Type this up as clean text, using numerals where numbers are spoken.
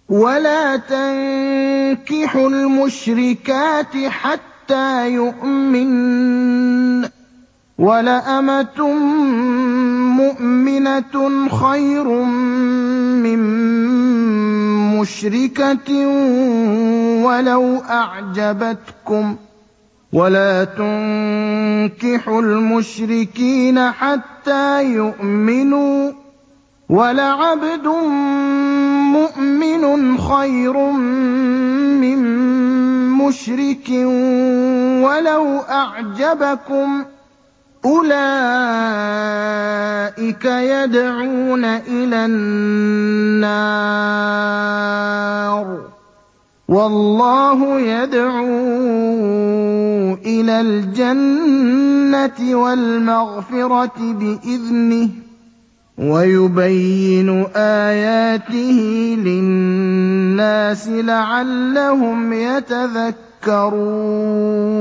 وَلَا تَنكِحُوا الْمُشْرِكَاتِ حَتَّىٰ يُؤْمِنَّ ۚ وَلَأَمَةٌ مُّؤْمِنَةٌ خَيْرٌ مِّن مُّشْرِكَةٍ وَلَوْ أَعْجَبَتْكُمْ ۗ وَلَا تُنكِحُوا الْمُشْرِكِينَ حَتَّىٰ يُؤْمِنُوا ۚ وَلَعَبْدٌ مُّؤْمِنٌ خَيْرٌ مِّن مُّشْرِكٍ وَلَوْ أَعْجَبَكُمْ ۗ أُولَٰئِكَ يَدْعُونَ إِلَى النَّارِ ۖ وَاللَّهُ يَدْعُو إِلَى الْجَنَّةِ وَالْمَغْفِرَةِ بِإِذْنِهِ ۖ وَيُبَيِّنُ آيَاتِهِ لِلنَّاسِ لَعَلَّهُمْ يَتَذَكَّرُونَ